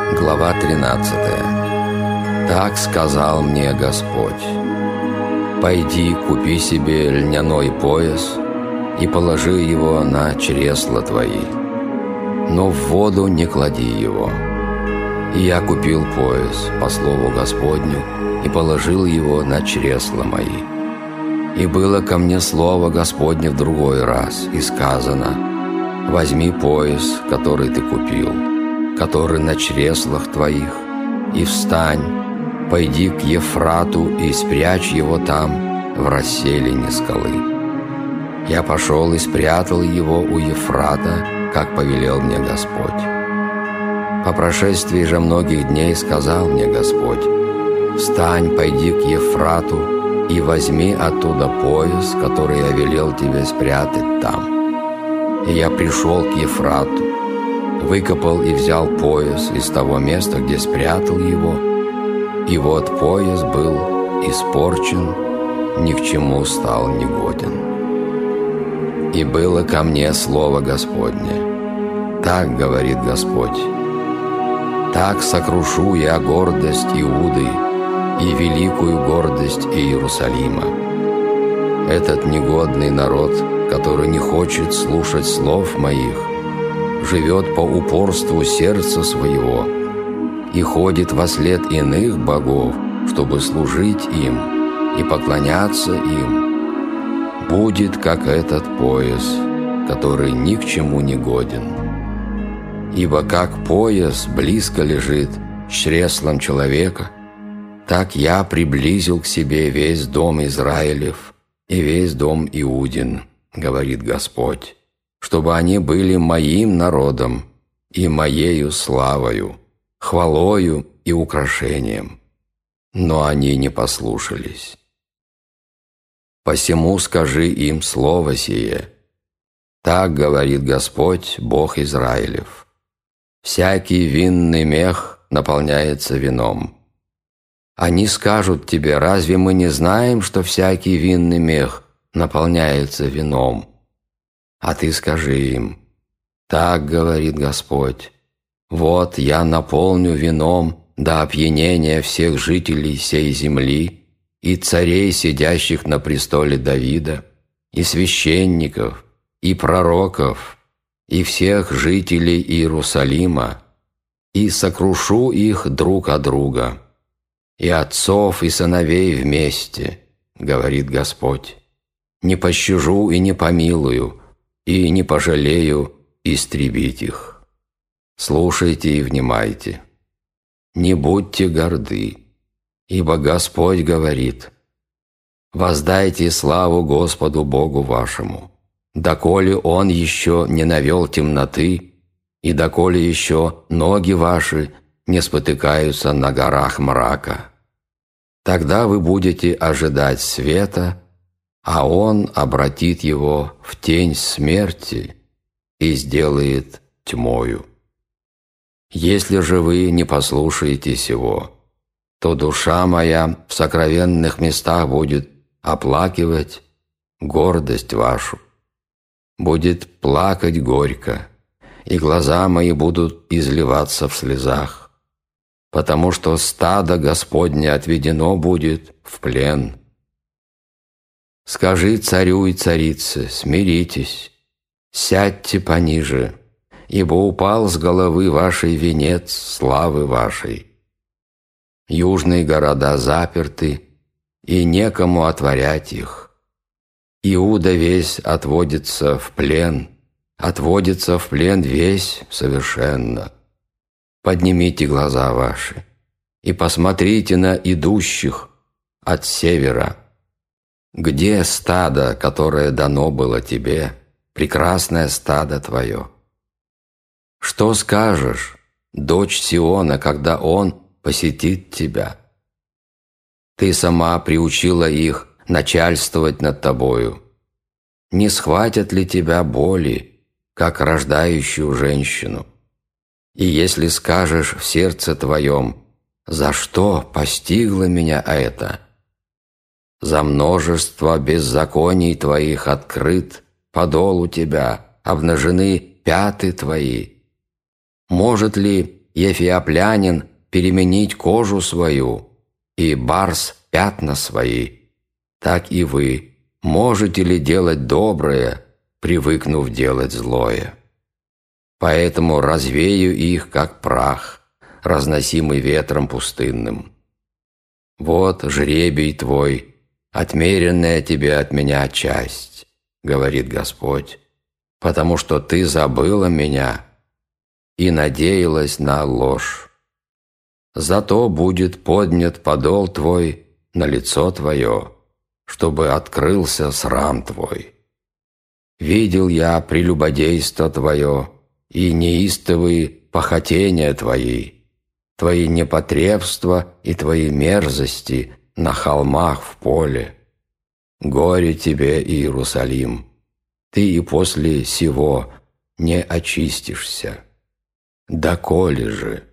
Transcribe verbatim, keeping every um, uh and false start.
Глава тринадцатая. Так сказал мне Господь: «Пойди, купи себе льняной пояс и положи его на чресла твои, но в воду не клади его». И я купил пояс по слову Господню и положил его на чресла мои. И было ко мне слово Господне в другой раз, и сказано: «Возьми пояс, который ты купил, который на чреслах твоих, и встань, пойди к Ефрату и спрячь его там, в расселине скалы». Я пошел и спрятал его у Ефрата, как повелел мне Господь. По прошествии же многих дней сказал мне Господь: «Встань, пойди к Ефрату и возьми оттуда пояс, который я велел тебе спрятать там». И я пришел к Ефрату, выкопал и взял пояс из того места, где спрятал его, и вот пояс был испорчен, ни к чему стал негоден. И было ко мне слово Господне: «Так говорит Господь: так сокрушу я гордость Иуды и великую гордость Иерусалима. Этот негодный народ, который не хочет слушать слов моих, живет по упорству сердца своего и ходит вослед иных богов, чтобы служить им и поклоняться им, будет как этот пояс, который ни к чему не годен. Ибо как пояс близко лежит с чреслом человека, так я приблизил к себе весь дом Израилев и весь дом Иудин, говорит Господь, чтобы они были моим народом и моею славою, хвалою и украшением. Но они не послушались. Посему скажи им слово сие: так говорит Господь, Бог Израилев: всякий винный мех наполняется вином. Они скажут тебе: разве мы не знаем, что всякий винный мех наполняется вином? А ты скажи им: так говорит Господь: вот я наполню вином до опьянения всех жителей сей земли и царей, сидящих на престоле Давида, и священников, и пророков, и всех жителей Иерусалима, и сокрушу их друг от друга, и отцов, и сыновей вместе, говорит Господь. Не пощажу и не помилую, и не пожалею истребить их. Слушайте и внимайте. Не будьте горды, ибо Господь говорит: воздайте славу Господу Богу вашему, доколе Он еще не навел темноты, и доколе еще ноги ваши не спотыкаются на горах мрака. Тогда вы будете ожидать света, а Он обратит его в тень смерти и сделает тьмою. Если же вы не послушаете сего, то душа моя в сокровенных местах будет оплакивать гордость вашу, будет плакать горько, и глаза мои будут изливаться в слезах, потому что стадо Господне отведено будет в плен. Скажи царю и царице: смиритесь, сядьте пониже, ибо упал с головы вашей венец славы вашей. Южные города заперты, и некому отворять их. Иуда весь отводится в плен, отводится в плен весь совершенно. Поднимите глаза ваши и посмотрите на идущих от севера. Где стадо, которое дано было тебе, прекрасное стадо твое? Что скажешь, дочь Сиона, когда он посетит тебя? Ты сама приучила их начальствовать над тобою. Не схватят ли тебя боли, как рождающую женщину? И если скажешь в сердце твоем: за что постигло меня это? За множество беззаконий твоих открыт подол у тебя, обнажены пяты твои. Может ли ефиоплянин переменить кожу свою, и барс пятна свои, так и вы можете ли делать доброе, привыкнув делать злое? Поэтому развею их, как прах, разносимый ветром пустынным. Вот жребий твой, отмеренная тебе от меня часть, говорит Господь, потому что ты забыла меня и надеялась на ложь. Зато будет поднят подол твой на лицо твое, чтобы открылся срам твой. Видел я прелюбодейство твое и неистовые похотения твои, твои непотребства и твои мерзости на холмах в поле. Горе тебе, Иерусалим, ты и после сего не очистишься. Доколе же?